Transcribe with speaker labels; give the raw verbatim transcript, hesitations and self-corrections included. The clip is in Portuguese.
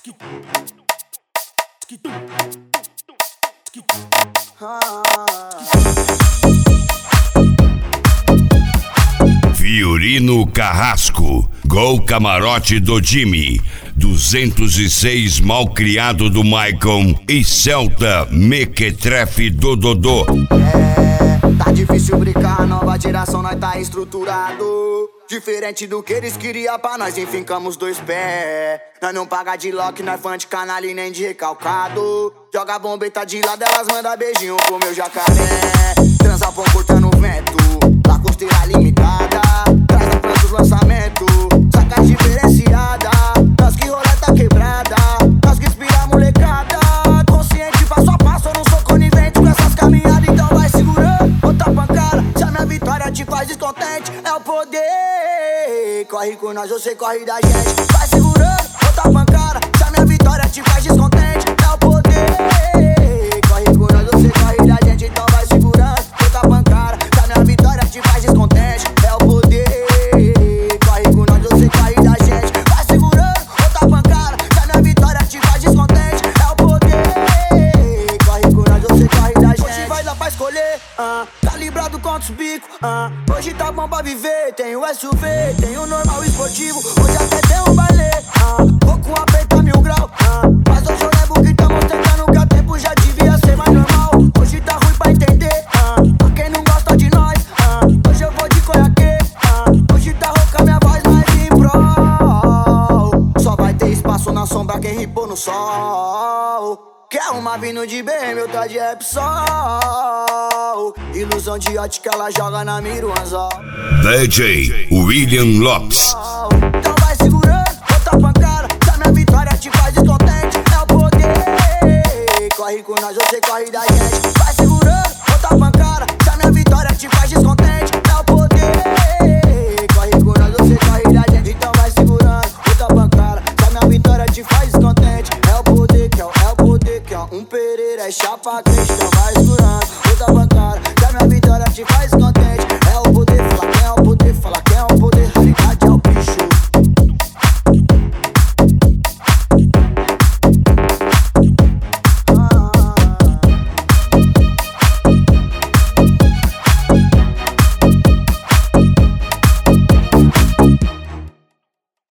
Speaker 1: Fiorino Carrasco, gol camarote do Jimmy, duzentos e seis malcriado do Maicon e Celta Mequetrefe do Dodô.
Speaker 2: É, tá difícil brincar, nova geração nós tá estruturado. Diferente do que eles queriam pra nós, enfincamos dois pés. Nós não paga de lock, nós fã de canal e nem de recalcado. Joga bombeta de lado, elas mandam beijinho pro meu jacaré. Transa pão cortando vento, lá costeira limitada. Traz a prancha os lançamentos, saca diferenciada. Nós que roleta quebrada, nós que inspira a molecada. Consciente passo a passo, eu não sou conivente com essas caminhadas, então vai segurando. Outra pancada, se a minha vitória te faz descontente, é o poder. Corre com nós, você corre da gente. Vai segurando, outra pancada, se a minha vitória te faz descontente, é o poder. Corre com nós, você corre da gente, então vai segurando, outra pancada, se a minha vitória te faz descontente, é o poder. Corre com nós, você corre da gente. Vai segurando, outra pancada, se a minha vitória te faz descontente, é o poder. Corre com nós, você corre da gente. Hoje vai dar pra escolher, uh, calibrado contra os bicos, uh, hoje tá bom pra viver. Tem o S U V, tem o normal esportivo, hoje até tem um baile, uh, vou com a peita mil grau, uh, mas hoje eu levo o que tamo tentando, que a tempo já devia ser mais normal. Hoje tá ruim pra entender, uh, pra quem não gosta de nós, uh, hoje eu vou de conhaque, uh, hoje tá rouca minha voz, mas em prol. Só vai ter espaço na sombra quem ripou no sol. Quer uma vindo de B M, eu tá de Repsol. Ilusão de ótica, ela joga na mira o anzol.
Speaker 1: D J William Lopes.
Speaker 2: Então vai segurando, outra pancada, se a minha vitória te faz descontente, é o poder. Corre com nós, você corre da gente. Vai segurando, outra pancada, se a minha vitória te faz descontente, é o poder. Corre com nós, você corre da gente. Então vai segurando, outra pancada, se a minha vitória te faz descontente, é o poder que é o, é o poder que é um Pereira, é chapa cristão.